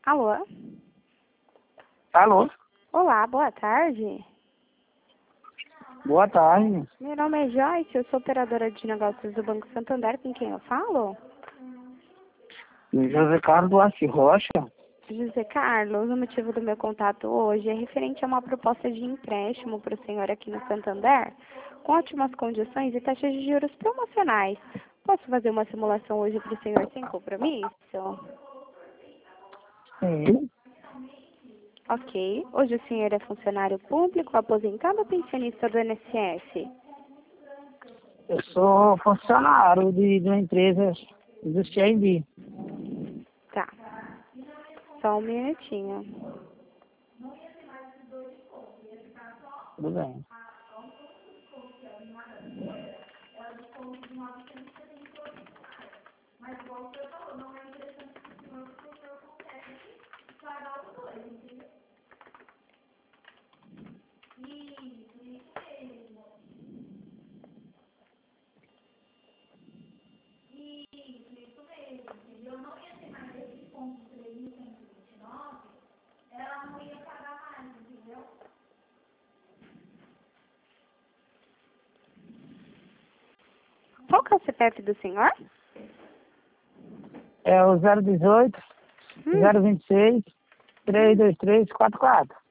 Alô? Alô? Olá, boa tarde. Boa tarde. Meu nome é Joyce, eu sou operadora de negócios do Banco Santander, com quem eu falo? José Carlos Duarte Rocha. José Carlos, o motivo do meu contato hoje é referente a uma proposta de empréstimo para o senhor aqui no Santander, com ótimas condições e taxas de juros promocionais. Posso fazer uma simulação hoje para o senhor sem compromisso? Sim. Ok. Hoje o senhor é funcionário público, aposentado ou pensionista do INSS? Eu sou funcionário de uma empresa do CID. Tá. Só um minutinho. Tudo bem. Qual que é o CPF do senhor? É o 018 026 32344.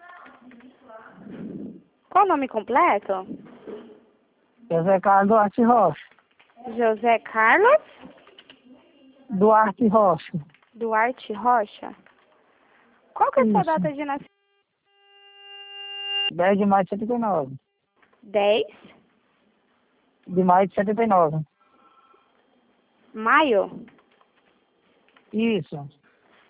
Qual o nome completo? José Carlos Duarte Rocha. José Carlos Duarte Rocha. Duarte Rocha. Qual que é a sua Isso. data de nascimento? 10 de maio de 79. 10 De maio de 79. maio? Isso.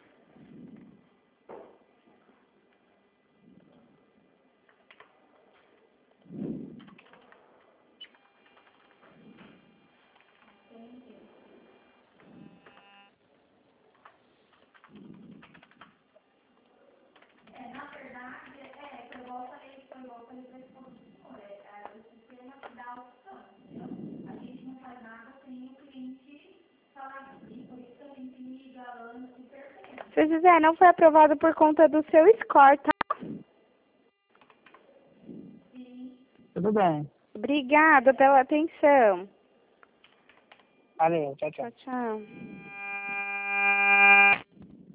Seu José, não foi aprovado por conta do seu score, tá? Tudo bem. Obrigada pela atenção. Valeu. Tchau, tchau. Tchau, tchau.